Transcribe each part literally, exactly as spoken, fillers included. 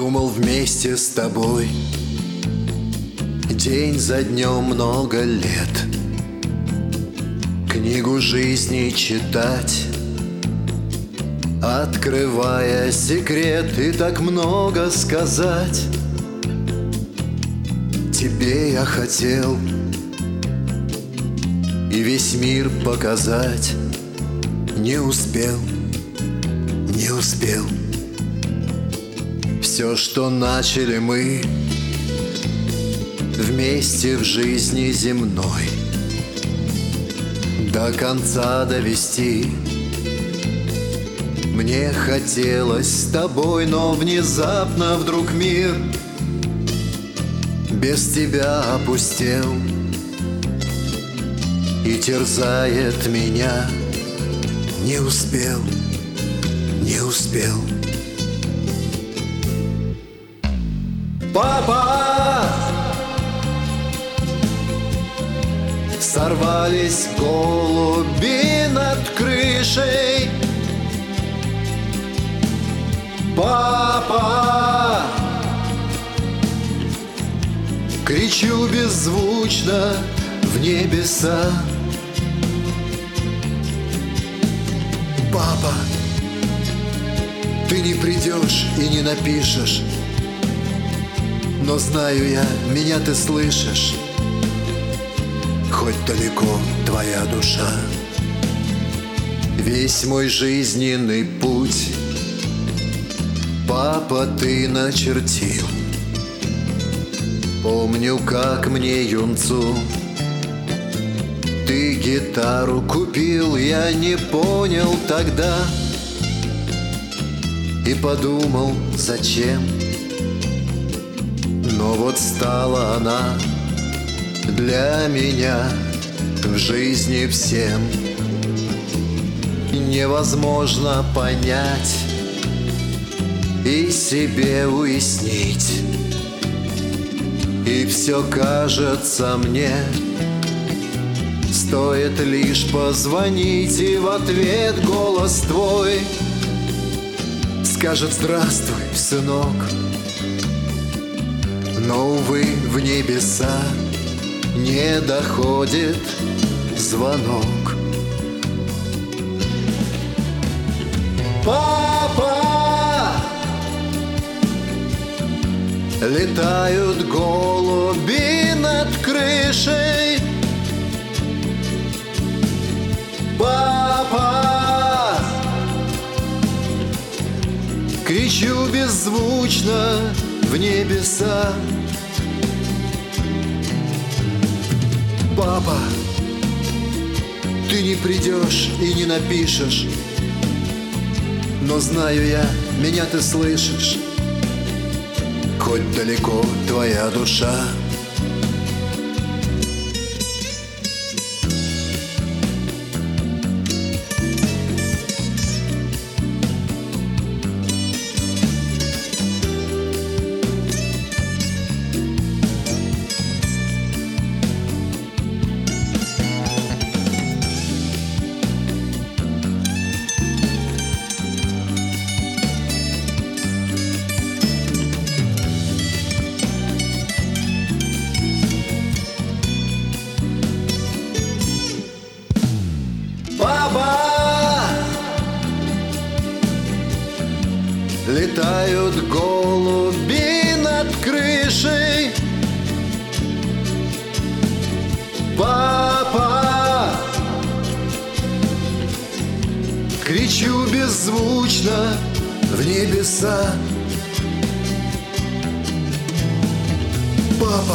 Думал вместе с тобой день за днем много лет, книгу жизни читать, открывая секрет, и так много сказать. Тебе я хотел и весь мир показать, не успел, не успел. Все, что начали мы вместе в жизни земной, до конца довести мне хотелось с тобой, но внезапно вдруг мир без тебя опустел и терзает меня. Не успел, не успел. Папа! Сорвались голуби над крышей. Папа! Кричу беззвучно в небеса. Папа, ты не придешь и не напишешь, но знаю я, меня ты слышишь, хоть далеко твоя душа. Весь мой жизненный путь, папа, ты начертил. Помню, как мне, юнцу, ты гитару купил. Я не понял тогда и подумал, зачем. Но вот стала она для меня в жизни всем. Невозможно понять и себе уяснить, и все кажется мне, стоит лишь позвонить, и в ответ голос твой скажет: здравствуй, сынок. Но, увы, в небеса не доходит звонок. Папа! Летают голуби над крышей. Папа! Кричу беззвучно в небеса. Папа, ты не придешь и не напишешь, но знаю я, меня ты слышишь, хоть далеко твоя душа. Летают голуби над крышей. Папа! Кричу беззвучно в небеса. Папа,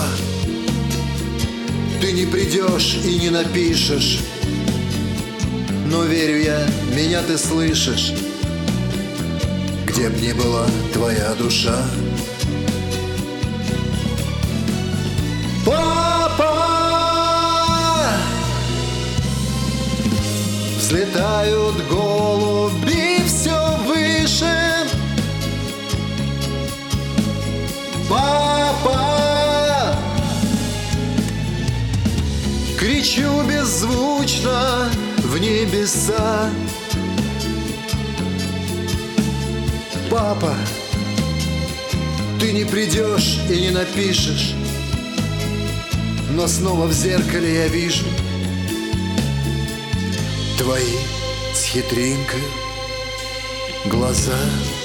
ты не придешь и не напишешь, но верю я, меня ты слышишь, где б ни была твоя душа. Папа! Взлетают голуби все выше. Папа! Кричу беззвучно в небеса. Папа, ты не придешь и не напишешь, но снова в зеркале я вижу твои с хитринкой глаза.